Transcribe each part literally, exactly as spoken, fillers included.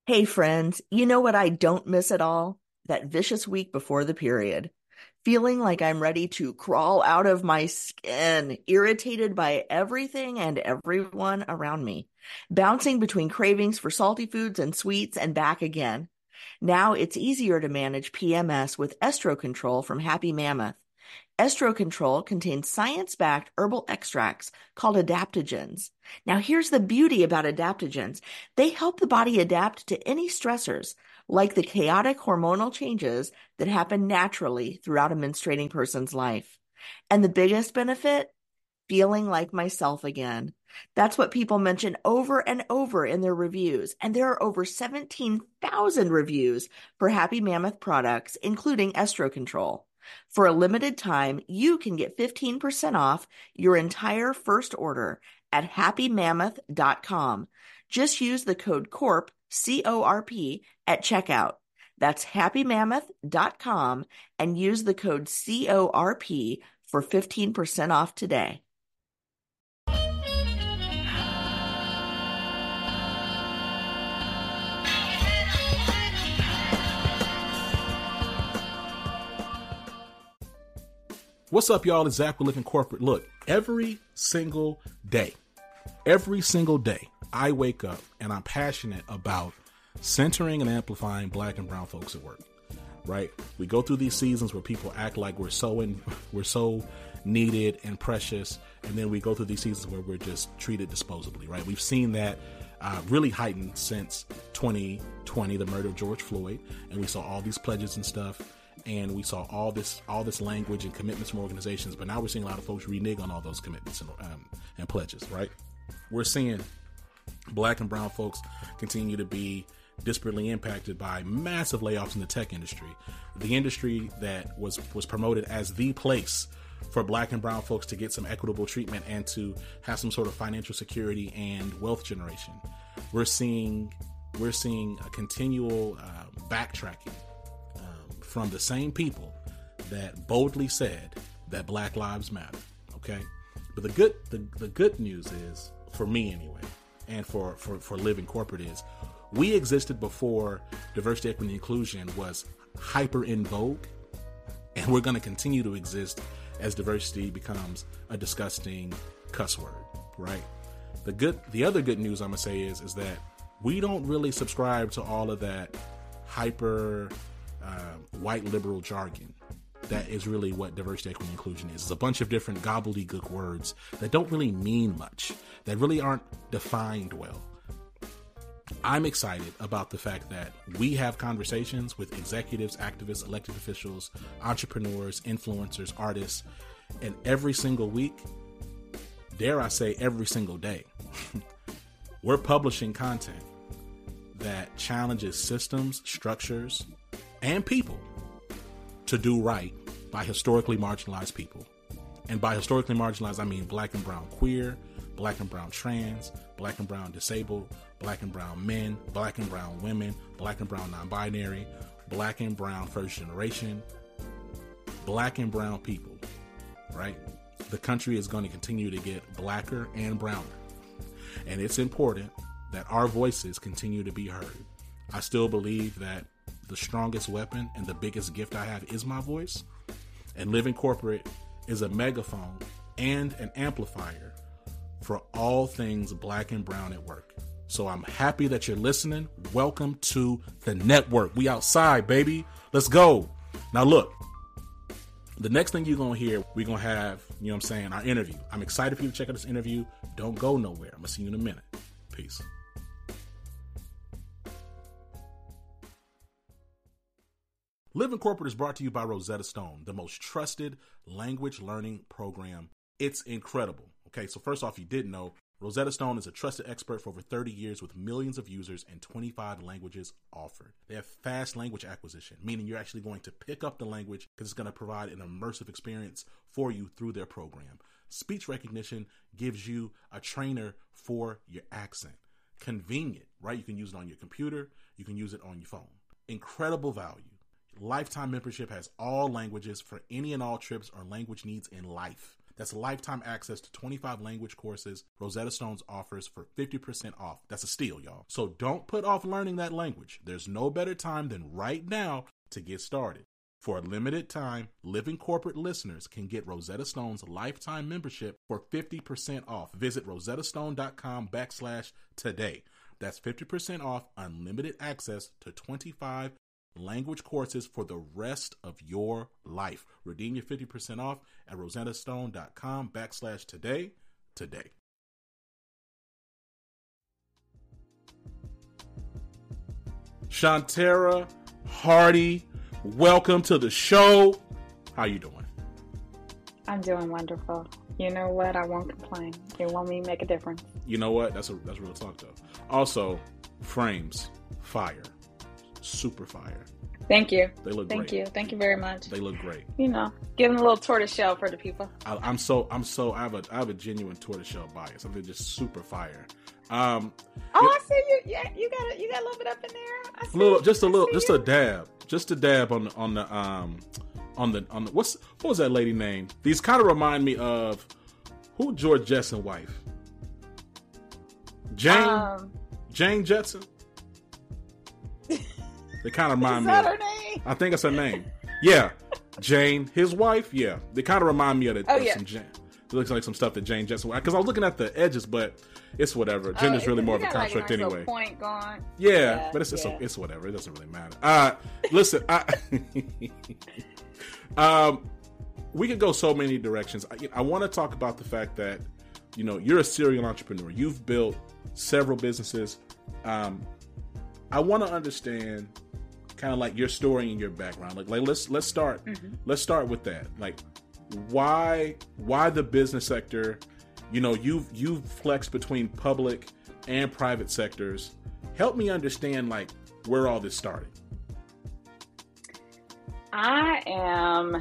Hey friends, you know what I don't miss at all? That vicious week before the period. Feeling like I'm ready to crawl out of my skin, irritated by everything and everyone around me, bouncing between cravings for salty foods and sweets and back again. Now it's easier to manage P M S with Estro Control from Happy Mammoth. Estro Control contains science-backed herbal extracts called adaptogens. Now, here's the beauty about adaptogens. They help the body adapt to any stressors, like the chaotic hormonal changes that happen naturally throughout a menstruating person's life. And the biggest benefit? Feeling like myself again. That's what people mention over and over in their reviews. And there are over seventeen thousand reviews for Happy Mammoth products, including Estro Control. For a limited time, you can get fifteen percent off your entire first order at happy mammoth dot com. Just use the code CORP, C O R P, at checkout. That's happy mammoth dot com and use the code C O R P for fifteen percent off today. What's up, y'all? It's Zach with Living Corporate. Look, every single day, every single day, I wake up and I'm passionate about centering and amplifying black and brown folks at work, right? We go through these seasons where people act like we're so in, we're so needed and precious, and then we go through these seasons where we're just treated disposably, right? We've seen that uh, really heightened since twenty twenty, the murder of George Floyd, and we saw all these pledges and stuff. And we saw all this all this language and commitments from organizations, but now we're seeing a lot of folks renege on all those commitments and, um, and pledges, right? We're seeing black and brown folks continue to be disparately impacted by massive layoffs in the tech industry, the industry that was, was promoted as the place for black and brown folks to get some equitable treatment and to have some sort of financial security and wealth generation. We're seeing, we're seeing a continual uh, backtracking from the same people that boldly said that Black Lives Matter. Okay, but the good the, the good news is, for me anyway, and for, for for Living Corporate, is we existed before diversity, equity, and inclusion was hyper in vogue, and we're going to continue to exist as diversity becomes a disgusting cuss word. Right. The good the other good news I'm gonna say is is that we don't really subscribe to all of that hyper Uh, white liberal jargon. That is really what diversity, equity, and inclusion is. It's a bunch of different gobbledygook words that don't really mean much, that really aren't defined well. I'm excited about the fact that we have conversations with executives, activists, elected officials, entrepreneurs, influencers, artists, and every single week, dare I say every single day, we're publishing content that challenges systems, structures, and people to do right by historically marginalized people. And by historically marginalized, I mean black and brown queer, black and brown trans, black and brown disabled, black and brown men, black and brown women, black and brown non-binary, black and brown first generation, black and brown people, right? The country is going to continue to get blacker and browner. And it's important that our voices continue to be heard. I still believe that the strongest weapon and the biggest gift I have is my voice. And Living Corporate is a megaphone and an amplifier for all things black and brown at work. So I'm happy that you're listening. Welcome to the network. We outside, baby. Let's go. Now look, the next thing you're going to hear, we're going to have, you know what I'm saying, our interview. I'm excited for you to check out this interview. Don't go nowhere. I'm going to see you in a minute. Peace. Living Corporate is brought to you by Rosetta Stone, the most trusted language learning program. It's incredible. Okay, so first off, you didn't know, Rosetta Stone is a trusted expert for over thirty years with millions of users and twenty-five languages offered. They have fast language acquisition, meaning you're actually going to pick up the language because it's going to provide an immersive experience for you through their program. Speech recognition gives you a trainer for your accent. Convenient, right? You can use it on your computer. You can use it on your phone. Incredible value. Lifetime membership has all languages for any and all trips or language needs in life. That's lifetime access to twenty-five language courses Rosetta Stones offers for fifty percent off. That's a steal, y'all. So don't put off learning that language. There's no better time than right now to get started. For a limited time, Living Corporate listeners can get Rosetta Stone's lifetime membership for fifty percent off. Visit rosettastone.com backslash today. That's fifty percent off unlimited access to twenty-five language courses for the rest of your life. Redeem your fifty percent off at rosettastone.com backslash today today. Shantara Hardy, welcome to the show. How you doing? I'm doing wonderful. You know what? I won't complain. You want me to make a difference. You know what? That's a that's real talk though. Also, frames, fire. Super fire. Thank you. They look Thank great. you. Thank you very much. They look great. You know, giving a little tortoiseshell for the people. I, I'm so I'm so I have a I have a genuine tortoiseshell bias. I think just super fire. Um, oh, you, I see you. Yeah, you got a, you got a little bit up in there. I see, a little, just a I little, just you. a dab, just a dab on the on the um on the on the what's what was that lady name? These kind of remind me of who George Jetson wife. Jane Um, Jane Jetson. They kind of remind is me. that of, her name? I think it's her name. Yeah, Jane, his wife. Yeah, they kind of remind me of, the, Oh, of yeah. some Jane. It looks like some stuff that Jane Jetson. Because I was looking at the edges, but it's whatever. Gender's Oh, really it- more it of a got like construct nice little anyway. Point going. Yeah, Yeah, but it's it's, yeah. it's whatever. It doesn't really matter. Uh, listen, I, um, we could go so many directions. I, I want to talk about the fact that you know you're a serial entrepreneur. You've built several businesses. Um, I want to understand kind of like your story and your background. Like, like let's let's start Mm-hmm. let's start with that. Like, why why the business sector? You know, you've you've flexed between public and private sectors. Help me understand like where all this started. I am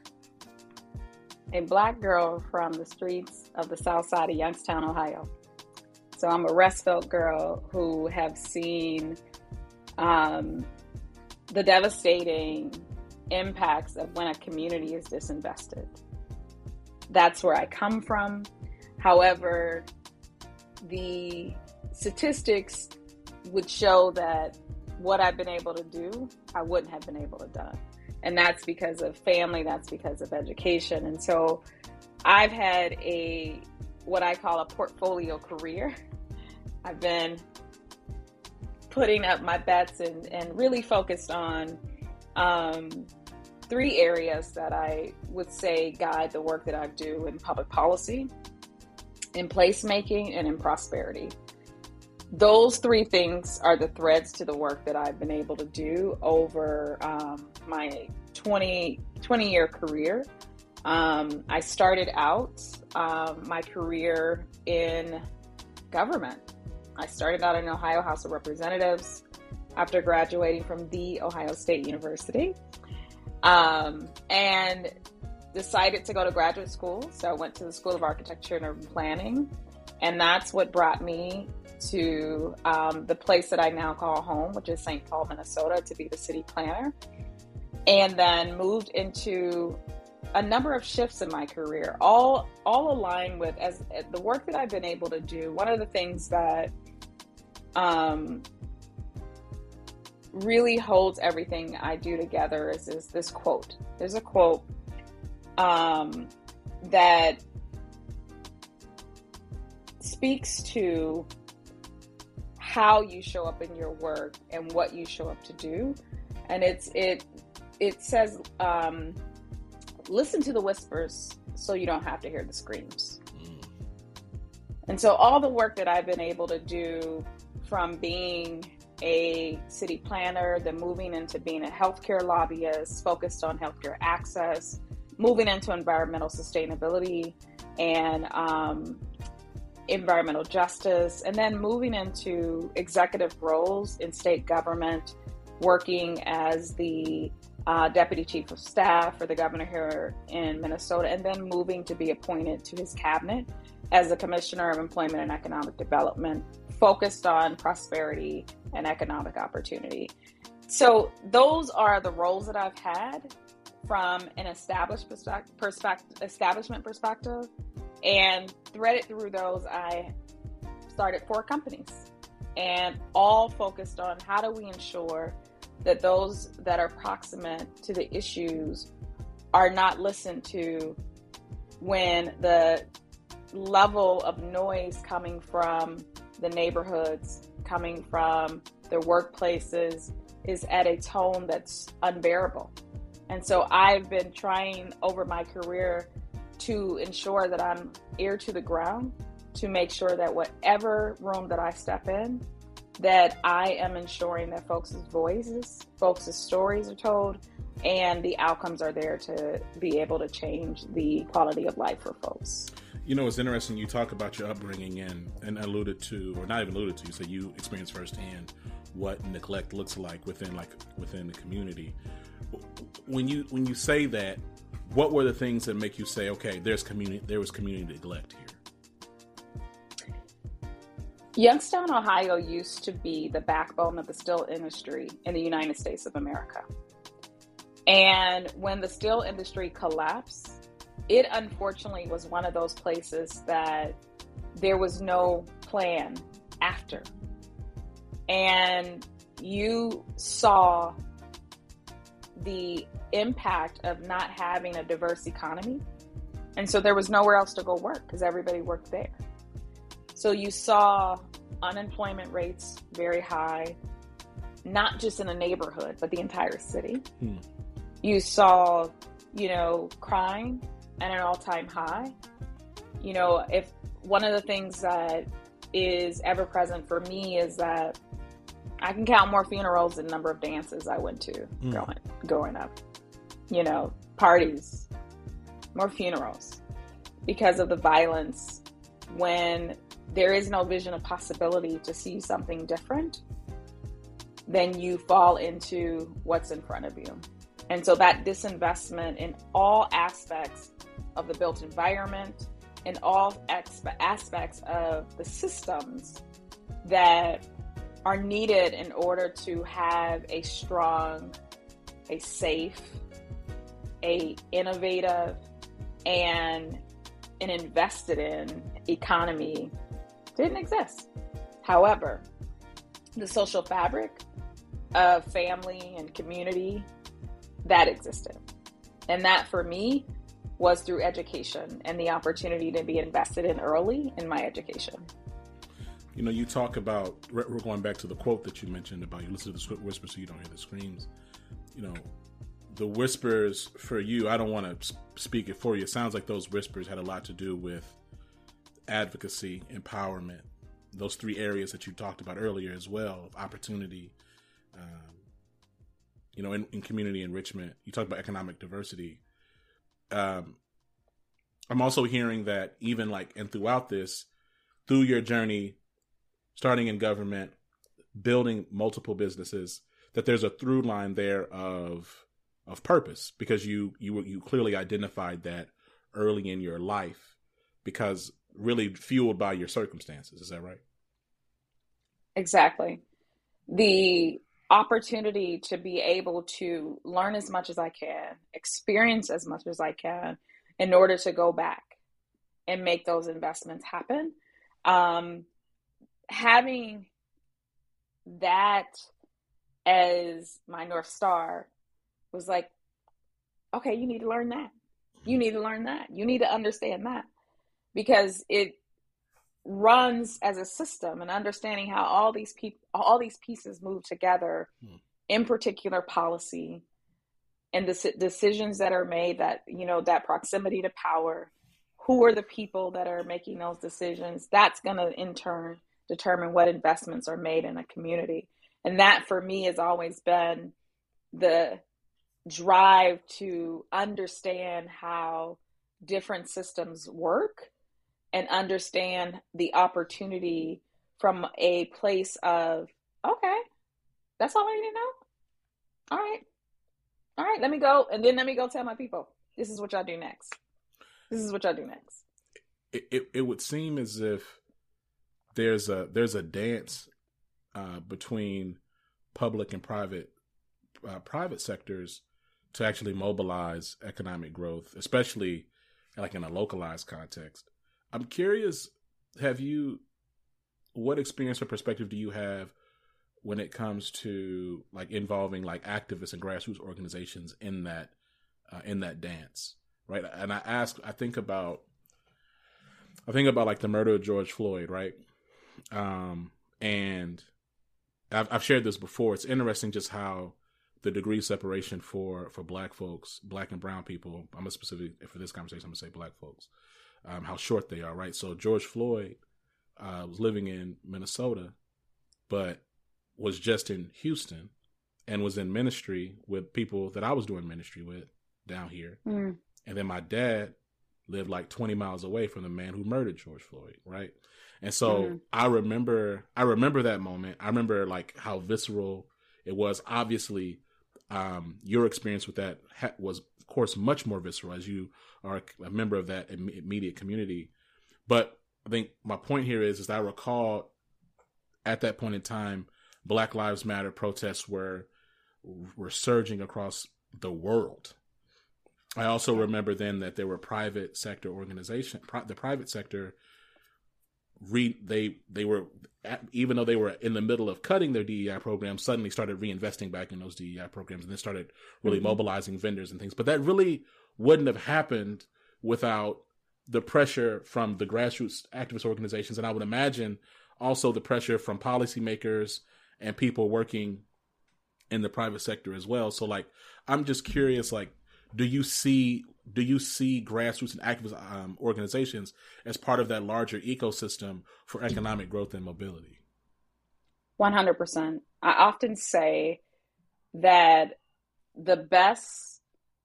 a black girl from the streets of the south side of Youngstown, Ohio. So I'm a Rust Belt girl who have seen um, the devastating impacts of when a community is disinvested. That's where I come from. However, the statistics would show that what I've been able to do, I wouldn't have been able to do. And that's because of family, that's because of education. And so I've had a, what I call a portfolio career. I've been putting up my bets and, and really focused on um, three areas that I would say guide the work that I do in public policy, in placemaking, and in prosperity. Those three things are the threads to the work that I've been able to do over um, my twenty, twenty year career. Um, I started out um, my career in government. I started out in Ohio House of Representatives after graduating from the Ohio State University, um, and decided to go to graduate school. So I went to the School of Architecture and Urban Planning, and that's what brought me to um, the place that I now call home, which is Saint Paul, Minnesota, to be the city planner, and then moved into a number of shifts in my career, all all aligned with as the work that I've been able to do. One of the things that um, really holds everything I do together is, is this quote. There's a quote um, that speaks to how you show up in your work and what you show up to do. And it's it it says, um, listen to the whispers so you don't have to hear the screams. Mm. And so all the work that I've been able to do, from being a city planner, then moving into being a healthcare lobbyist, focused on healthcare access, moving into environmental sustainability and um, environmental justice, and then moving into executive roles in state government, working as the uh, deputy chief of staff for the governor here in Minnesota, and then moving to be appointed to his cabinet as the Commissioner of Employment and Economic Development, focused on prosperity and economic opportunity. So those are the roles that I've had from an established perspective, establishment perspective, and threaded through those, I started four companies, and all focused on how do we ensure that those that are proximate to the issues are not listened to when the level of noise coming from the neighborhoods, coming from their workplaces, is at a tone that's unbearable. And so I've been trying over my career to ensure that I'm ear to the ground, to make sure that whatever room that I step in, that I am ensuring that folks' voices, folks' stories are told, and the outcomes are there to be able to change the quality of life for folks. You know, it's interesting you talk about your upbringing and, and alluded to, or not even alluded to, you say you experienced firsthand what neglect looks like within like within the community. When you when you say that, what were the things that make you say, okay, there's community, there was community neglect here? Youngstown, Ohio used to be the backbone of the steel industry in the United States of America. And when the steel industry collapsed, it unfortunately was one of those places that there was no plan after. And you saw the impact of not having a diverse economy. And so there was nowhere else to go work because everybody worked there. So you saw unemployment rates very high, not just in a neighborhood, but the entire city. Hmm. You saw, you know, crime at an all-time high. You know, if one of the things that is ever present for me is that I can count more funerals than number of dances I went to mm. growing, growing up. You know, parties, more funerals because of the violence. When there is no vision of possibility to see something different, then you fall into what's in front of you. And so that disinvestment in all aspects of the built environment, in all exp- aspects of the systems that are needed in order to have a strong, a safe, a innovative, and an invested in economy didn't exist. However, the social fabric of family and community, that existed. And that for me was through education and the opportunity to be invested in early in my education. You know, you talk about, we're going back to the quote that you mentioned about you listen to the whispers so you don't hear the screams. You know, the whispers for you, I don't want to speak it for you. It sounds like those whispers had a lot to do with advocacy, empowerment, those three areas that you talked about earlier as well, of opportunity, um, you know, in, in community enrichment. You talked about economic diversity. Um, I'm also hearing that even like, and throughout this, through your journey, starting in government, building multiple businesses, that there's a through line there of of purpose, because you you you clearly identified that early in your life, because really fueled by your circumstances. Is that right? Exactly. The opportunity to be able to learn as much as I can, experience as much as I can, in order to go back and make those investments happen. Um, having that as my North Star was like, okay, you need to learn that. You need to learn that. You need to understand that, because it runs as a system, and understanding how all these people, all these pieces move together, hmm. in particular policy and the decisions that are made, that, you know, that proximity to power, who are the people that are making those decisions, that's going to in turn determine what investments are made in a community. And that for me has always been the drive to understand how different systems work and understand the opportunity from a place of, okay, that's all I need to know. All right. All right, let me go. And then let me go tell my people, this is what y'all do next. This is what y'all do next. It, it, it would seem as if there's a, there's a dance uh, between public and private, uh, private sectors to actually mobilize economic growth, especially like in a localized context. I'm curious, have you, what experience or perspective do you have when it comes to like involving like activists and grassroots organizations in that, uh, in that dance, right? And I ask, I think about, I think about like the murder of George Floyd, right? Um, and I've, I've shared this before. It's interesting just how the degree of separation for, for black folks, black and brown people, I'm a specific, for this conversation, I'm gonna say black folks, um, how short they are, right? So George Floyd uh, was living in Minnesota, but was just in Houston and was in ministry with people that I was doing ministry with down here. Mm. And then my dad lived like twenty miles away from the man who murdered George Floyd, right? And so mm. I remember, I remember that moment. I remember like how visceral it was. Obviously, um, your experience with that ha- was, of course, much more visceral as you are a member of that im- immediate community. But I think my point here is, is that I recall at that point in time, Black Lives Matter protests were were surging across the world. I also remember then that there were private sector organizations, pri- the private sector, re- they they were, even though they were in the middle of cutting their D E I programs, suddenly started reinvesting back in those D E I programs and then started really mm-hmm. mobilizing vendors and things. But that really wouldn't have happened without the pressure from the grassroots activist organizations. And I would imagine also the pressure from policymakers and people working in the private sector as well. So like, I'm just curious, like, do you see, do you see grassroots and activist um, organizations as part of that larger ecosystem for economic growth and mobility? one hundred percent. I often say that the best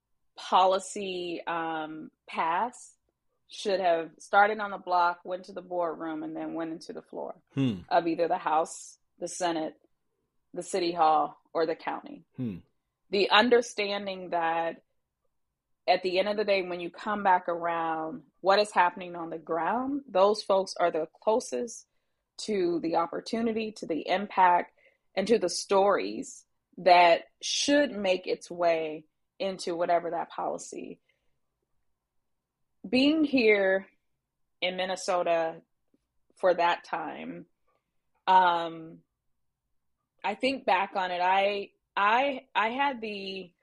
policy um, pass should have started on the block, went to the boardroom, and then went into the floor hmm. of either the House, the Senate, the City Hall, or the county. Hmm. The understanding that at the end of the day, when you come back around, what is happening on the ground, those folks are the closest to the opportunity, to the impact, and to the stories that should make its way into whatever that policy. Being here in Minnesota for that time, um, I think back on it, I I I had the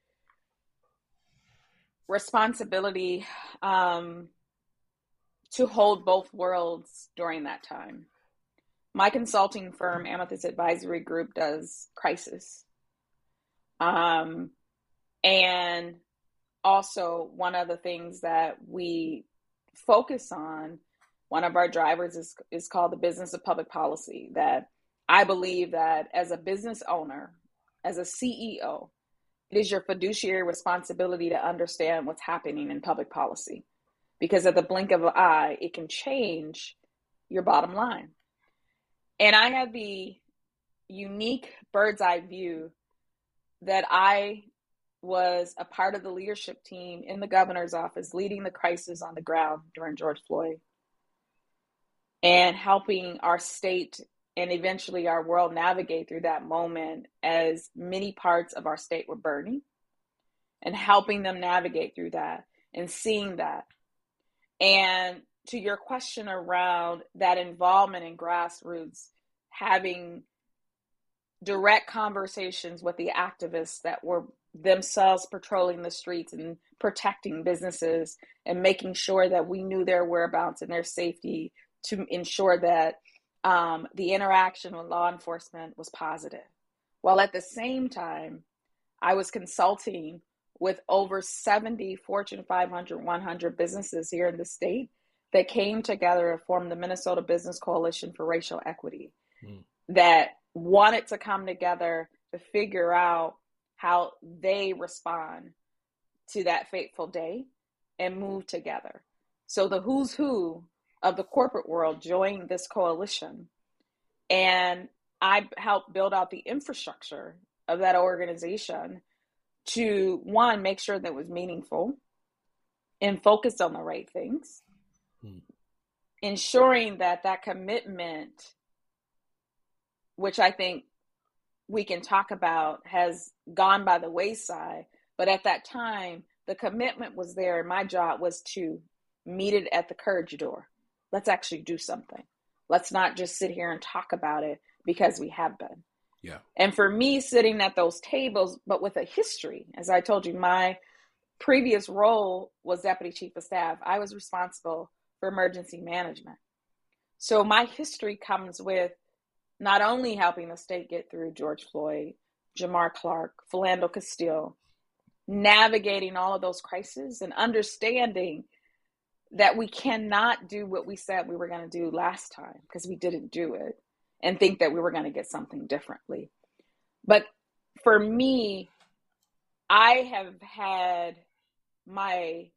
responsibility um, to hold both worlds during that time. My consulting firm, Amethyst Advisory Group, does crisis. Um, and also, one of the things that we focus on, one of our drivers is, is called the business of public policy. That I believe that as a business owner, as a C E O, it is your fiduciary responsibility to understand what's happening in public policy. Because at the blink of an eye, it can change your bottom line. And I had the unique bird's eye view that I was a part of the leadership team in the governor's office, leading the crisis on the ground during George Floyd, and helping our state and eventually our world navigate through that moment as many parts of our state were burning, and helping them navigate through that and seeing that. And to your question around that involvement in grassroots, having direct conversations with the activists that were themselves patrolling the streets and protecting businesses and making sure that we knew their whereabouts and their safety, to ensure that um, the interaction with law enforcement was positive. While at the same time, I was consulting with over seventy Fortune five hundred, one hundred businesses here in the state that came together to form the Minnesota Business Coalition for Racial Equity, mm. that wanted to come together to figure out how they respond to that fateful day and move together. So the who's who of the corporate world joined this coalition, and I helped build out the infrastructure of that organization to, one, make sure that it was meaningful and focused on the right things, hmm. ensuring that that commitment, which I think we can talk about, has gone by the wayside, But at that time, the commitment was there. And my job was to meet it at the courage door. Let's actually do something. Let's not just sit here and talk about it because we have been. Yeah. And for me, sitting at those tables, but with a history, as I told you, my previous role was Deputy Chief of Staff. I was responsible for emergency management. So my history comes with not only helping the state get through George Floyd, Jamar Clark, Philando Castile, navigating all of those crises and understanding that we cannot do what we said we were going to do last time because we didn't do it, and think that we were going to get something differently. But for me, I have had my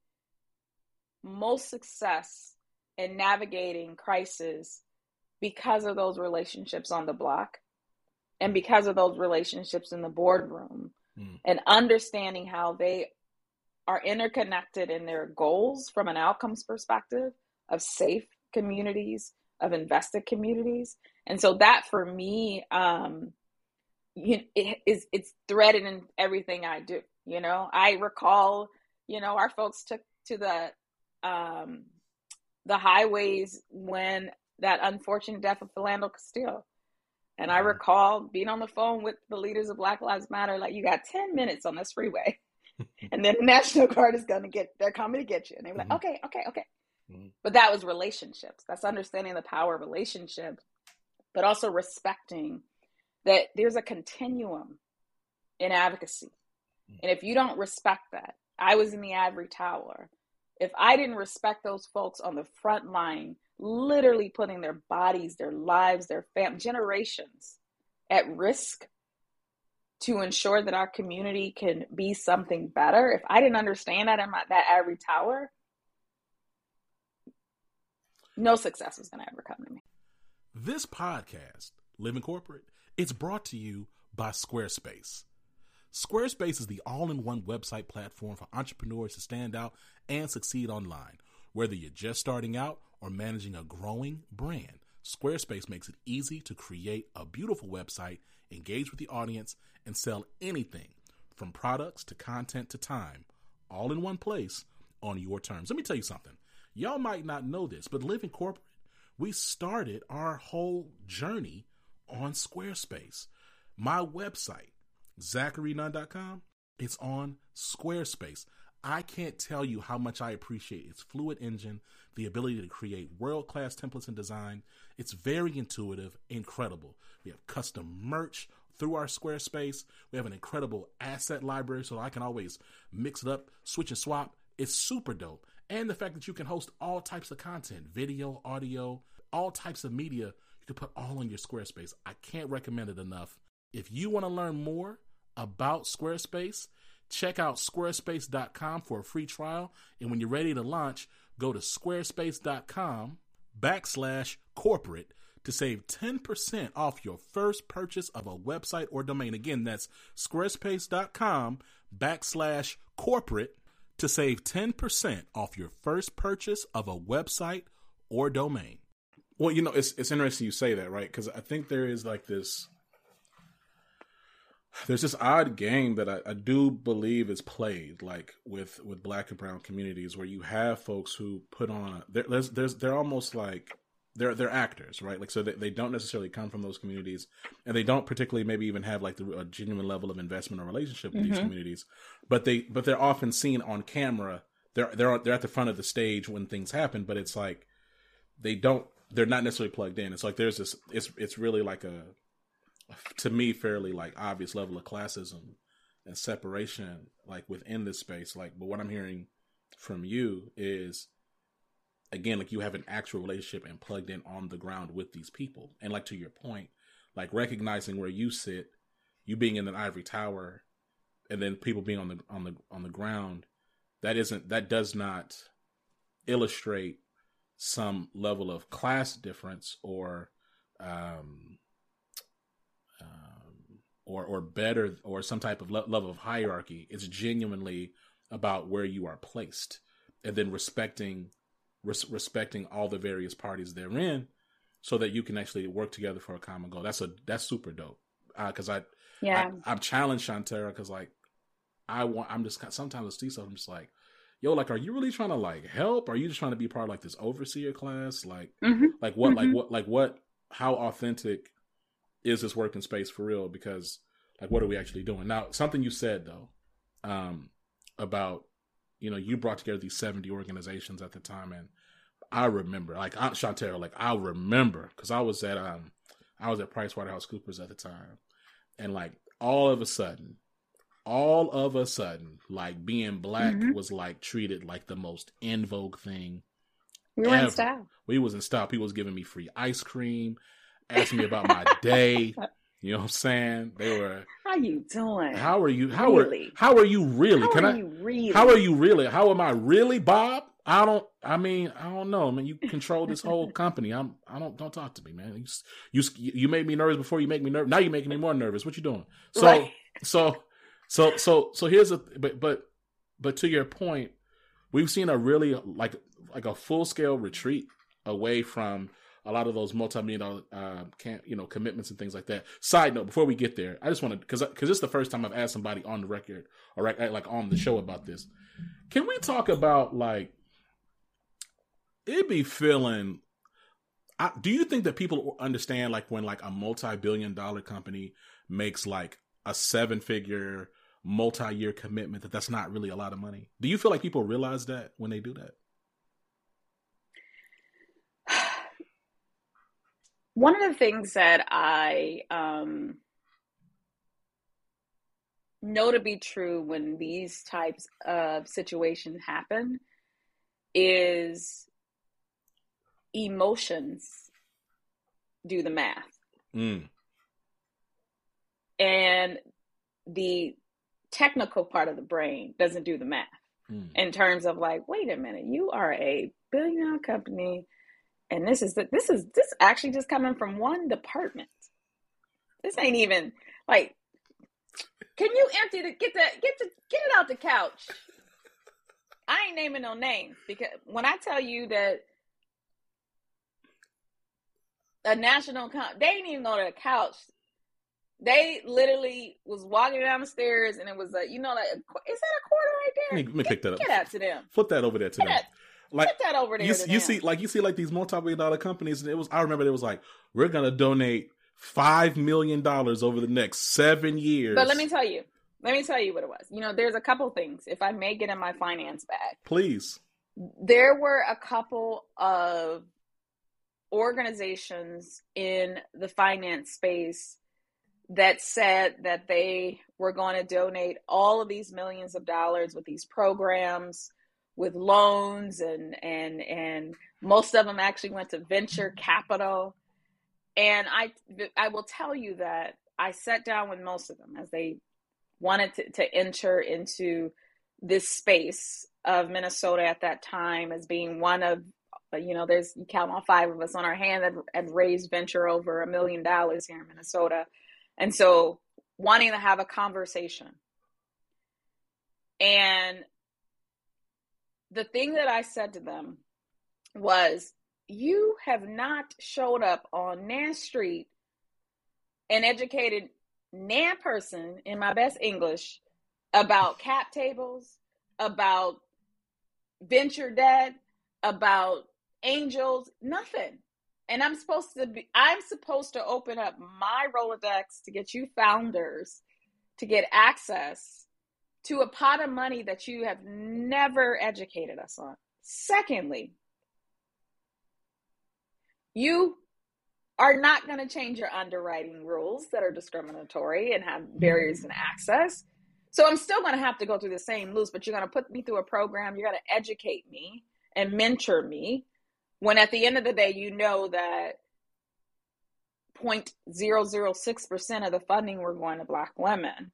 most success in navigating crisis because of those relationships on the block and because of those relationships in the boardroom mm. and understanding how they are interconnected in their goals from an outcomes perspective of safe communities, of invested communities. And so that for me, um, you, it is, it's threaded in everything I do. You know, I recall, you know, our folks took to the, um, the highways when that unfortunate death of Philando Castile. And I recall being on the phone with the leaders of Black Lives Matter, like, you got ten minutes on this freeway. And then the National Guard is going to get, they're coming to get you. And they were like, mm-hmm. okay, okay, okay. Mm-hmm. But that was relationships. That's understanding the power of relationships, but also respecting that there's a continuum in advocacy. Mm-hmm. And if you don't respect that, I was in the ivory tower. If I didn't respect those folks on the front line, literally putting their bodies, their lives, their fam- generations at risk to ensure that our community can be something better. If I didn't understand that in my, that ivory tower, no success was going to ever come to me. This podcast, Living Corporate, it's brought to you by Squarespace. Squarespace is the all-in-one website platform for entrepreneurs to stand out and succeed online. Whether you're just starting out or managing a growing brand, Squarespace makes it easy to create a beautiful website, engage with the audience, and sell anything from products to content to time, all in one place on your terms. Let me tell you something. Y'all might not know this, but Living Corporate, we started our whole journey on Squarespace. My website, Zachary Nunn dot com, it's on Squarespace. I can't tell you how much I appreciate its fluid engine, the ability to create world-class templates and design. It's very intuitive, incredible. We have custom merch through our Squarespace. We have an incredible asset library so I can always mix it up, switch and swap. It's super dope. And the fact that you can host all types of content, video, audio, all types of media, you can put all on your Squarespace. I can't recommend it enough. If you want to learn more about Squarespace, check out squarespace dot com for a free trial. And when you're ready to launch, go to squarespace dot com backslash corporate to save ten percent off your first purchase of a website or domain. Again, that's squarespace dot com backslash corporate to save ten percent off your first purchase of a website or domain. Well, you know, it's it's interesting you say that, right? Because I think there is like this, there's this odd game that I, I do believe is played, like with, with Black and brown communities, where you have folks who put on, a, there's there's they're almost like they're they're actors, right? Like, so they, they don't necessarily come from those communities, and they don't particularly maybe even have like the, a genuine level of investment or relationship with mm-hmm. these communities, but they but they're often seen on camera. They're they're they're at the front of the stage when things happen, but it's like they don't. They're not necessarily plugged in. It's like there's this. It's it's really like a, to me, fairly like obvious level of classism and separation, like within this space. Like, but what I'm hearing from you is, again, like you have an actual relationship and plugged in on the ground with these people, and like to your point, like recognizing where you sit, you being in an ivory tower, and then people being on the on the on the ground. That isn't. That does not illustrate some level of class difference or, um, um, or or better, or some type of le- level of hierarchy. It's genuinely about where you are placed, and then respecting res- respecting all the various parties therein, so that you can actually work together for a common goal. That's a that's super dope. Because uh, I, yeah, I I'm challenged, Shantara, because like I want. I'm just sometimes I see stuff. I'm just like, yo, like, are you really trying to like help? Are you just trying to be part of like this overseer class? Like, Mm-hmm. like what, Mm-hmm. like what, like what? How authentic is this working space for real? Because like, what are we actually doing now? Something you said though, um, about you know, you brought together these seventy organizations at the time, and I remember, like Aunt Chantel, like I remember because I was at um, I was at PricewaterhouseCoopers at the time, and like all of a sudden. All of a sudden, like being black mm-hmm. was like treated like the most in vogue thing. We were ever. in style. We was in style. People was giving me free ice cream, asking me about my day. You know what I'm saying? They were. How you doing? How are you? How really? are How are you really? How Can are I? You really? How are you really? How am I really, Bob? I don't. I mean, I don't know. I mean, you control this whole company. I'm. I don't. Don't talk to me, man. You. You, you made me nervous before you make me nervous. Now you're making me more nervous. What you doing? So. Right. So. So so so here's a but but but to your point, we've seen a really like like a full scale retreat away from a lot of those multi-million dollar uh, can you know commitments and things like that. Side note, before we get there, I just want to because because it's the first time I've asked somebody on the record or like on the show about this. Can we talk about like it be feeling? I, do you think that people understand like when like a multi-billion dollar company makes like a seven figure multi-year commitment that that's not really a lot of money? Do you feel like people realize that when they do that? One of the things that I um, know to be true when these types of situations happen is emotions do the math. Mm. And the technical part of the brain doesn't do the math mm. in terms of like, wait a minute, you are a billion dollar company, and this is the, this is this actually just coming from one department. This ain't even like, can you empty the get the get the get it out the couch? I ain't naming no names because when I tell you that a national com- they ain't even go to the couch. They literally was walking down the stairs, and it was a, you know, like, is that a quarter right there? Let me, let me get, pick that up. Get that to them. Flip that over there to get them. That, like, get that over there you, to you them. see, like you see, like these multi-billion dollar companies. And it was, I remember, it was like, we're gonna donate five million dollars over the next seven years. But let me tell you, let me tell you what it was. You know, there's a couple things. If I may get in my finance bag, please. There were a couple of organizations in the finance space that said that they were going to donate all of these millions of dollars with these programs, with loans, and and and most of them actually went to venture capital. And I I will tell you that I sat down with most of them as they wanted to, to enter into this space of Minnesota at that time as being one of, you know, there's, you count on five of us on our hand that had raised venture over a million dollars here in Minnesota. And so wanting to have a conversation. And the thing that I said to them was, you have not showed up on Nan Street and educated Nan person in my best English about cap tables, about venture debt, about angels, nothing. And I'm supposed to be, I'm supposed to open up my Rolodex to get you founders to get access to a pot of money that you have never educated us on. Secondly, you are not going to change your underwriting rules that are discriminatory and have barriers in access. So I'm still going to have to go through the same loops, but you're going to put me through a program. You're going to educate me and mentor me, when at the end of the day, you know that zero point zero zero six percent of the funding were going to Black women.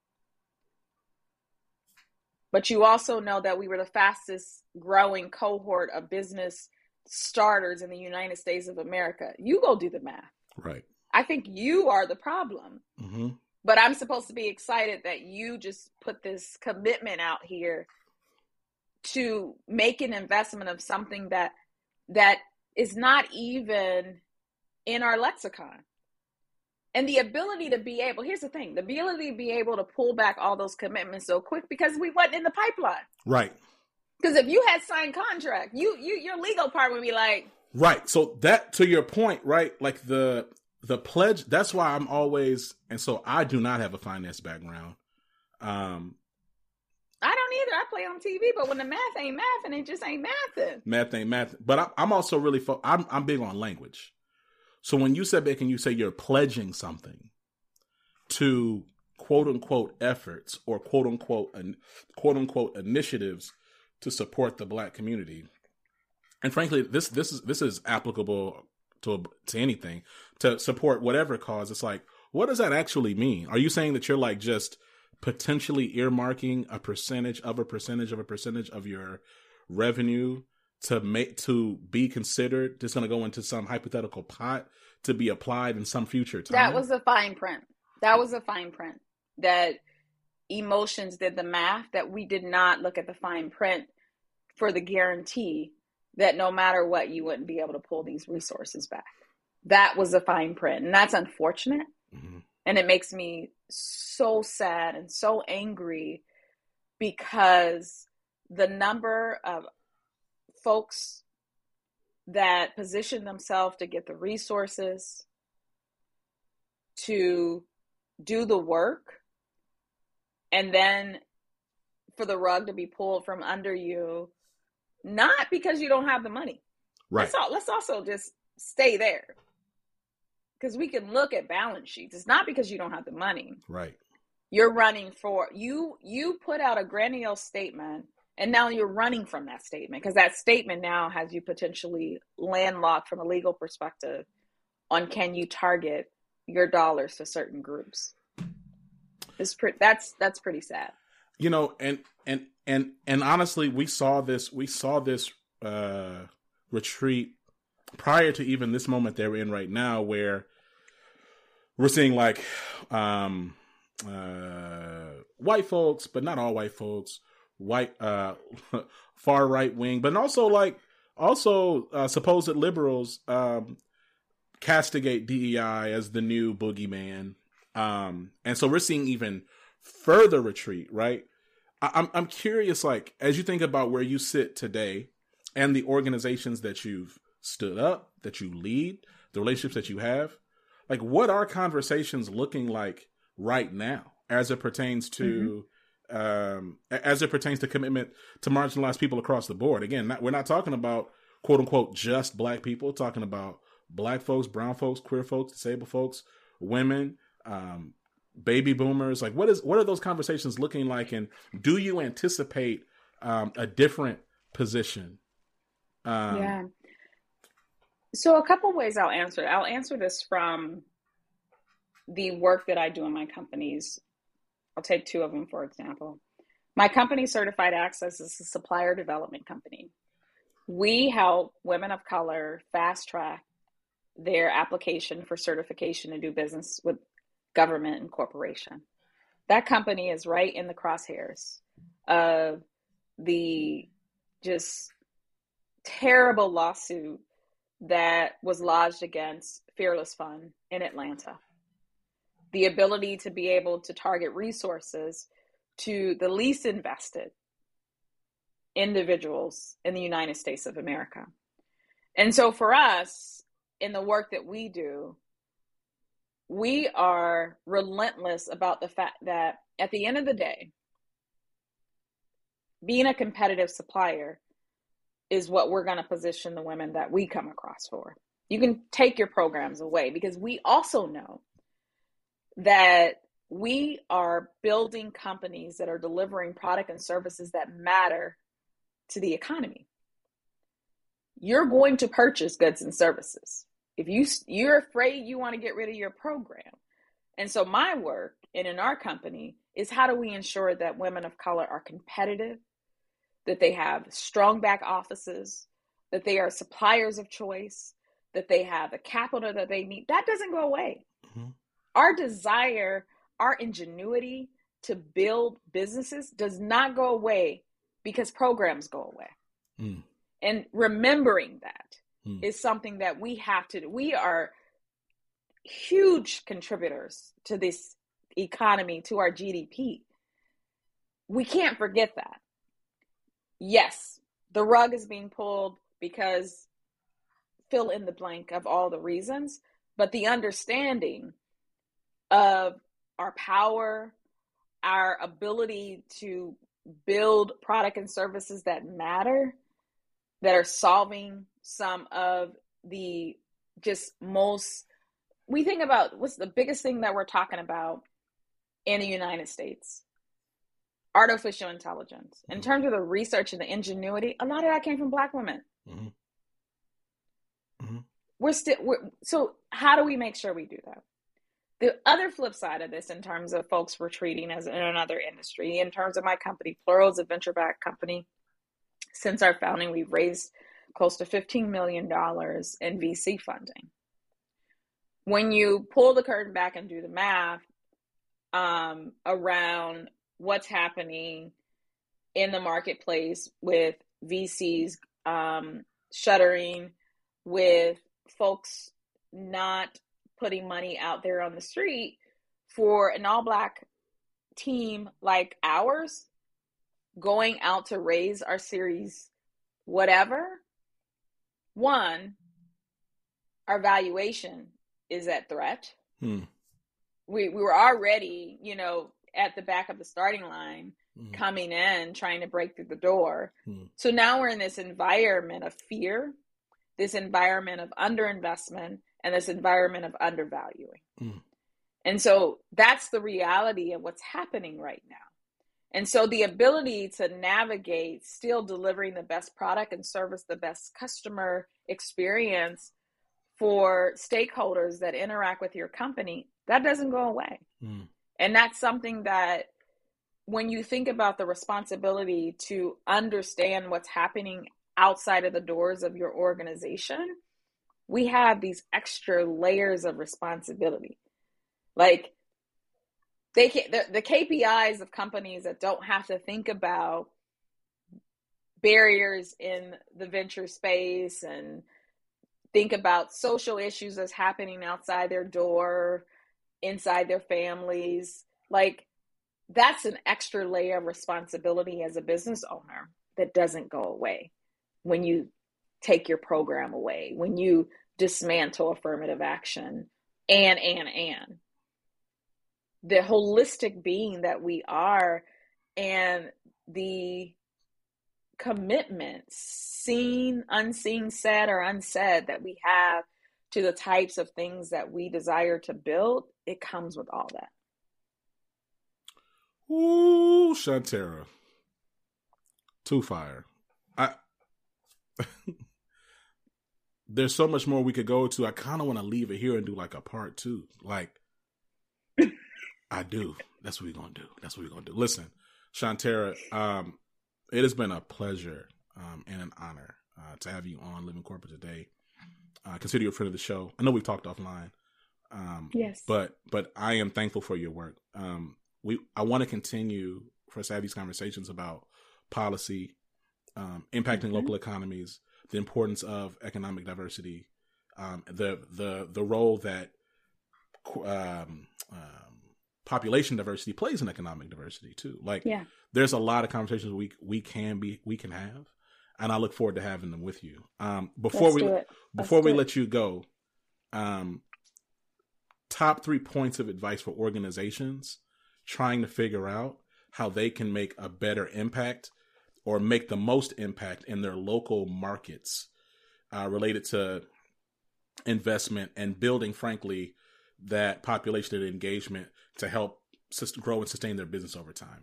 But you also know that we were the fastest growing cohort of business starters in the United States of America. You go do the math. Right. I think you are the problem. Mm-hmm. But I'm supposed to be excited that you just put this commitment out here to make an investment of something that that is not even in our lexicon. And the ability to be able, here's the thing, the ability to be able to pull back all those commitments so quick because we wasn't in the pipeline. Right. Because if you had signed contract, you, you your legal part would be like. Right. So that, to your point, right? Like the the pledge, that's why I'm always, and so I do not have a finance background. Um, I don't either. I play on T V, but when the math ain't math and it just ain't mathing. Math ain't math. But I, I'm also really, fo- I'm, I'm big on language. So when you sit back and you say you're pledging something to quote unquote efforts or quote unquote, quote unquote initiatives to support the Black community. And frankly, this, this is, this is applicable to, to anything, to support whatever cause. It's like, what does that actually mean? Are you saying that you're like just potentially earmarking a percentage of a percentage of a percentage of your revenue to make, to be considered, just going to go into some hypothetical pot to be applied in some future time? That was a fine print. That was a fine print. That emotions did the math, that we did not look at the fine print for the guarantee that no matter what, you wouldn't be able to pull these resources back. That was a fine print. And that's unfortunate. Mm-hmm. And it makes me so sad and so angry because the number of folks that position themselves to get the resources to do the work and then for the rug to be pulled from under you, not because you don't have the money. Right. Let's, all, let's also just stay there. Because we can look at balance sheets. It's not because you don't have the money. Right. You're running for, you you put out a grandiose statement, and now you're running from that statement, because that statement now has you potentially landlocked from a legal perspective on can you target your dollars to certain groups. It's pre- that's that's pretty sad. You know, and and and and honestly, we saw this we saw this uh, retreat prior to even this moment that we're in right now, where we're seeing like um, uh, white folks, but not all white folks, white uh, far right wing, but also like also uh, supposed liberals um, castigate D E I as the new boogeyman, um, and so we're seeing even further retreat. Right? I- I'm I'm curious, like as you think about where you sit today and the organizations that you've stood up, that you lead, the relationships that you have, like what are conversations looking like right now as it pertains to mm-hmm. um, as it pertains to commitment to marginalized people across the board? Again, not, we're not talking about quote unquote just Black people, we're talking about Black folks, brown folks, queer folks, disabled folks, women, um, baby boomers. Like what is what are those conversations looking like, and do you anticipate um, a different position? Um, yeah. So a couple ways I'll answer it. I'll answer this from the work that I do in my companies. I'll take two of them, for example. My company, Certified Access, is a supplier development company. We help women of color fast track their application for certification to do business with government and corporation. That company is right in the crosshairs of the just terrible lawsuit that was lodged against Fearless Fund in Atlanta. The ability to be able to target resources to the least invested individuals in the United States of America. And so for us, in the work that we do, we are relentless about the fact that at the end of the day, being a competitive supplier is what we're going to position the women that we come across for. You can take your programs away, because we also know that we are building companies that are delivering product and services that matter to the economy. You're going to purchase goods and services. If you, you're afraid you want to get rid of your program. And so my work and in our company is how do we ensure that women of color are competitive, that they have strong back offices, that they are suppliers of choice, that they have the capital that they need. That doesn't go away. Mm-hmm. Our desire, our ingenuity to build businesses does not go away because programs go away. Mm. And remembering that mm. is something that we have to do. We are huge contributors to this economy, to our G D P. We can't forget that. Yes, the rug is being pulled because fill in the blank of all the reasons, but the understanding of our power, our ability to build product and services that matter, that are solving some of the just most, we think about what's the biggest thing that we're talking about in the United States? Artificial intelligence. In terms of the research and the ingenuity, a lot of that came from Black women. Mm-hmm. Mm-hmm. We're still, we're, so how do we make sure we do that? The other flip side of this, in terms of folks retreating as in another industry, in terms of my company, Plural is a venture-backed company. Since our founding, we've raised close to fifteen million dollars in V C funding. When you pull the curtain back and do the math um, around what's happening in the marketplace with V Cs um, shuttering, with folks not putting money out there on the street for an all-Black team like ours, going out to raise our series whatever, one, our valuation is at threat. Hmm. We we were already, you know, at the back of the starting line, hmm. coming in, trying to break through the door. Hmm. So now we're in this environment of fear, this environment of underinvestment, and this environment of undervaluing. Hmm. And so that's the reality of what's happening right now. And so the ability to navigate still delivering the best product and service, the best customer experience for stakeholders that interact with your company, that doesn't go away. Mm. And that's something that when you think about the responsibility to understand what's happening outside of the doors of your organization, we have these extra layers of responsibility. Like they can, the, the K P Is of companies that don't have to think about barriers in the venture space and think about social issues that's happening outside their door, inside their families. Like that's an extra layer of responsibility as a business owner that doesn't go away when you take your program away, when you dismantle affirmative action, and, and, and. The holistic being that we are, and the commitment, seen, unseen, said, or unsaid, that we have to the types of things that we desire to build, it comes with all that. Ooh, Shantara. Too fire. I There's so much more we could go to. I kind of want to leave it here and do like a part two. Like, I do. That's what we're going to do. That's what we're going to do. Listen, Shantara, um, it has been a pleasure um, and an honor uh, to have you on Living Corporate today. Uh, consider you a friend of the show. I know we've talked offline. Um, yes. But but I am thankful for your work. Um, we I want to continue for us to have these conversations about policy, um, impacting mm-hmm. local economies, the importance of economic diversity, um, the the the role that um, um, population diversity plays in economic diversity too. Like, yeah. there's a lot of conversations we we can be we can have, and I look forward to having them with you. Um, before Let's we do it. before Let's we do let it. you go, um, top three points of advice for organizations trying to figure out how they can make a better impact or make the most impact in their local markets uh, related to investment and building, frankly, that population and engagement to help grow and sustain their business over time?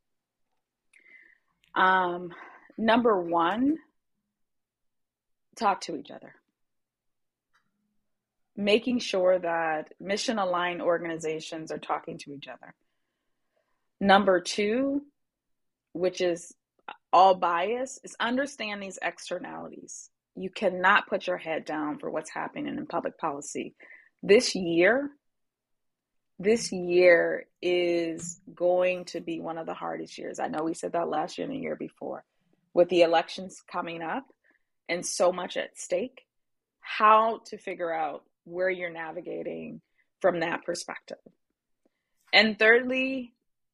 Um, number one, talk to each other. Making sure that mission-aligned organizations are talking to each other. Number two, which is all bias, is understand these externalities. You cannot put your head down for what's happening in public policy. This year, this year is going to be one of the hardest years. I know we said that last year and the year before. With the elections coming up and so much at stake, how to figure out where you're navigating from that perspective. And thirdly,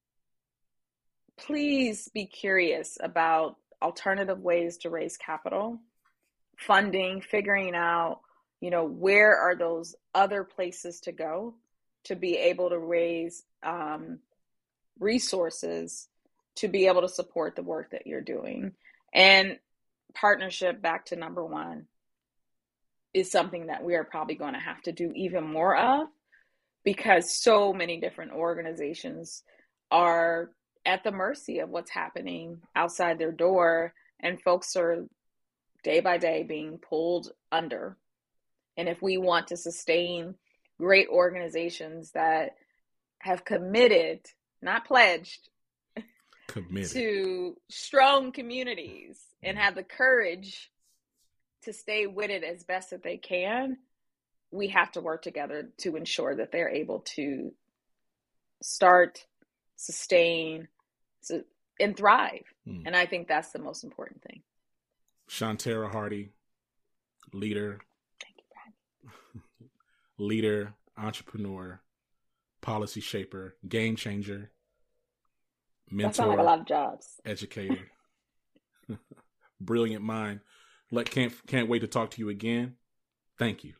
please be curious about alternative ways to raise capital, funding, figuring out, you know, where are those other places to go to be able to raise um, resources to be able to support the work that you're doing. And partnership, back to number one, is something that we are probably going to have to do even more of, because so many different organizations are at the mercy of what's happening outside their door, and folks are day by day being pulled under. And if we want to sustain great organizations that have committed, not pledged, committed to strong communities and have the courage to stay with it as best that they can, we have to work together to ensure that they're able to start, sustain, and thrive. Mm. And I think that's the most important thing. Shantara Hardy, leader, Thank you, Brad. leader, entrepreneur, policy shaper, game changer, mentor, that sounds like a lot of jobs. Educator, brilliant mind. Let can't can't wait to talk to you again. Thank you.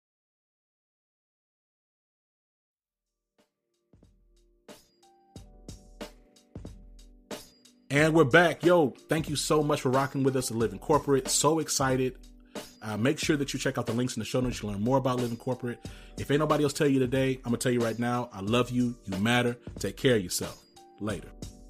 And we're back. Yo, thank you so much for rocking with us at Living Corporate. So excited. Uh, make sure that you check out the links in the show notes. You'll learn more about Living Corporate. If ain't nobody else tell you today, I'm going to tell you right now, I love you. You matter. Take care of yourself. Later.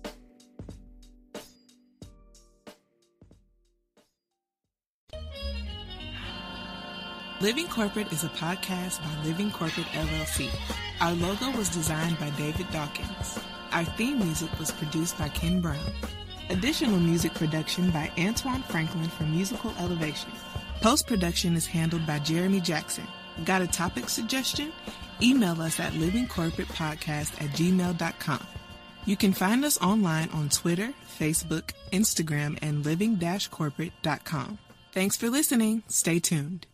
Living Corporate is a podcast by Living Corporate L L C. Our logo was designed by David Dawkins. Our theme music was produced by Ken Brown. Additional music production by Antoine Franklin for Musical Elevation. Post-production is handled by Jeremy Jackson. Got a topic suggestion? Email us at livingcorporatepodcast at gmail dot com. You can find us online on Twitter, Facebook, Instagram, and living dash corporate dot com. Thanks for listening. Stay tuned.